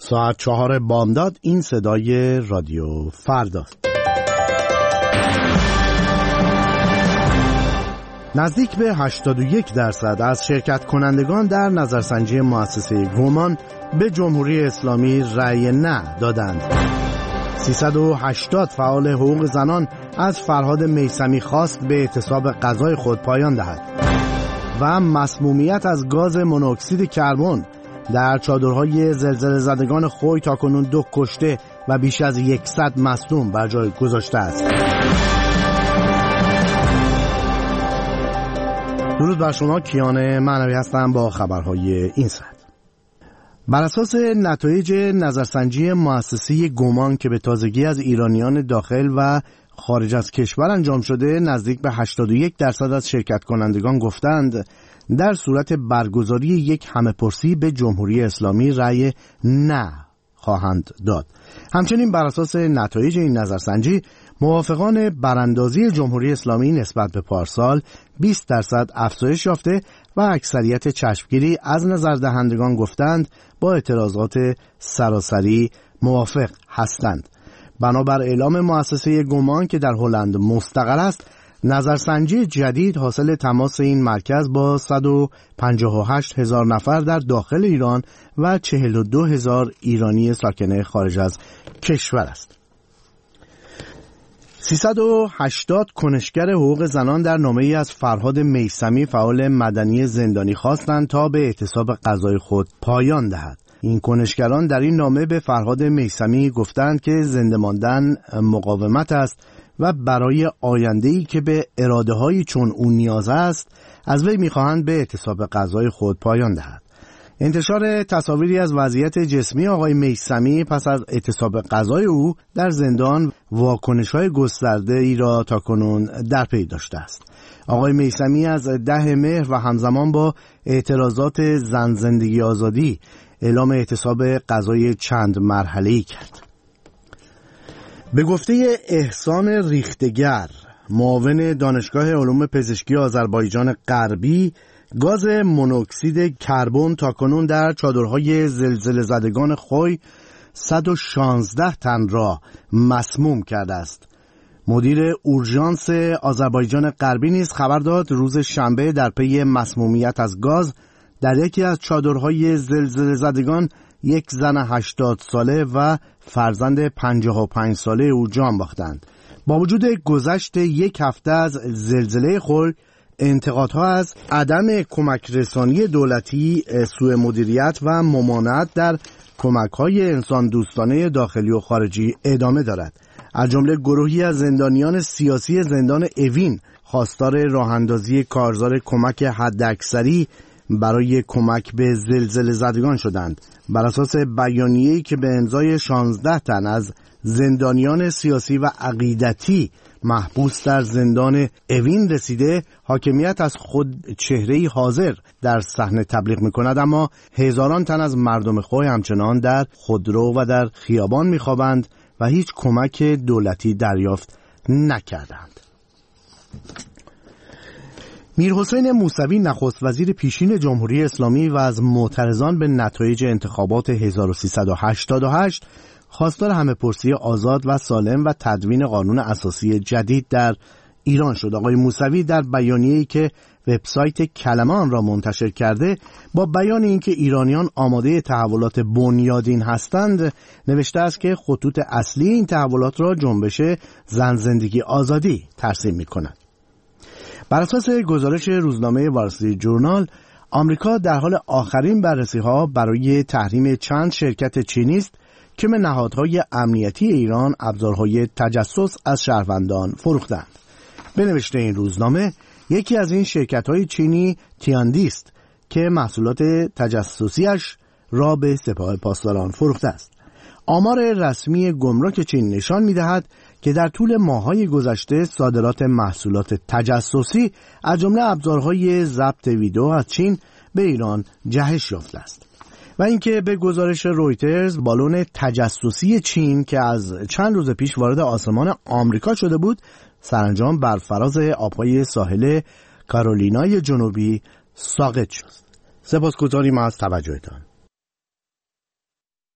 ساعت 4 بامداد. این صدای رادیو فرداست. نزدیک به 81% از شرکت کنندگان در نظرسنجی مؤسسه گومان به جمهوری اسلامی رأی نه دادند. 380 فعال حقوق زنان از فرهاد میثمی خواست به اعتصاب غذای خود پایان دهد و مسمومیت از گاز مونوکسید کربن در چادرهای زلزله زدگان خوی تاکنون 2 کشته و بیش از 100 مصدوم بر جای گذاشته است. درود بر شما، کیان معنوی هستم با خبرهای این ساعت. بر اساس نتایج نظرسنجی مؤسسه گومان که به تازگی از ایرانیان داخل و خارج از کشور انجام شده، نزدیک به 81% از شرکت کنندگان گفتند در صورت برگزاری یک همه‌پرسی به جمهوری اسلامی رأی نه خواهند داد. همچنین بر اساس نتایج این نظرسنجی موافقان براندازی جمهوری اسلامی نسبت به پارسال 20% افزایش یافته و اکثریت چشمگیری از نظردهندگان گفتند با اعتراضات سراسری موافق هستند. بنابر اعلام مؤسسه گومان که در هلند مستقر است، نظرسنجی جدید حاصل تماس این مرکز با 158,000 نفر در داخل ایران و 42,000 ایرانی ساکن خارج از کشور است. 380 کنشگر حقوق زنان در نامه‌ای از فرهاد میثمی فعال مدنی زندانی خواستند تا به اعتصاب غذای خود پایان دهد. این کنشگران در این نامه به فرهاد میثمی گفتند که زنده ماندن مقاومت است و برای آینده‌ای که به اراده‌های چون او نیاز است از وی می‌خواهند به اعتصاب غذای خود پایان دهد. انتشار تصاویری از وضعیت جسمی آقای میثمی پس از اعتصاب غذای او در زندان واکنش‌های گسترده‌ای را تاکنون در پی داشته است. آقای میثمی از 10 مهر و همزمان با اعتراضات زن زندگی آزادی اعلام اعتصاب غذای چند مرحله‌ای کرد. به گفته احسان ریختگر، معاون دانشگاه علوم پزشکی آذربایجان غربی، گاز مونوکسید کربن تاکنون در چادرهای زلزله زدگان خوی 116 تن را مسموم کرده است. مدیر اورژانس آذربایجان غربی نیز خبر داد روز شنبه در پی مسمومیت از گاز در یکی از چادرهای زلزله زدگان یک زن 80 ساله و فرزند 55 ساله او جان باختند. با وجود گذشت یک هفته از زلزله خوی، انتقادها از عدم کمک رسانی دولتی، سوء مدیریت و ممانعت در کمک‌های انسان دوستانه داخلی و خارجی ادامه دارد. از جمله گروهی از زندانیان سیاسی زندان اوین خواستار راه‌اندازی کارزار کمک حداکثری برای کمک به زلزله زدگان شدند. بر اساس بیانیه‌ای که به امضای 16 تن از زندانیان سیاسی و عقیدتی محبوس در زندان اوین رسیده، حاکمیت از خود چهره‌ای حاضر در صحنه تبلیغ می‌کند، اما هزاران تن از مردم خوی همچنان در خودرو و در خیابان می‌خوابند و هیچ کمک دولتی دریافت نکردند. میرحسین موسوی نخست وزیر پیشین جمهوری اسلامی و از معترضان به نتایج انتخابات 1388 خواستار همه‌پرسی آزاد و سالم و تدوین قانون اساسی جدید در ایران شد. آقای موسوی در بیانیه‌ای که وبسایت کلمه آن را منتشر کرده با بیان اینکه ایرانیان آماده تحولات بنیادین هستند نوشته است که خطوط اصلی این تحولات را جنبش زن زندگی آزادی ترسیم می‌کند. بر اساس گزارش روزنامه وال استریت جورنال، آمریکا در حال آخرین بررسی‌ها برای تحریم چند شرکت چینی است که به نهادهای امنیتی ایران ابزارهای تجسس از شهروندان فروختند. به نوشته این روزنامه، یکی از این شرکت‌های چینی تیاندی است که محصولات تجسسیش را به سپاه پاسداران فروخته است. آمار رسمی گمرک چین نشان می‌دهد که در طول ماه‌های گذشته صادرات محصولات تجسسی از جمله ابزارهای ضبط ویدئو از چین به ایران جهش یافته است. و اینکه به گزارش رویترز، بالون تجسسی چین که از چند روز پیش وارد آسمان آمریکا شده بود، سرانجام بر فراز آب‌های ساحل کارولینای جنوبی ساقط شد. سپاسگزاریم از توجهتان.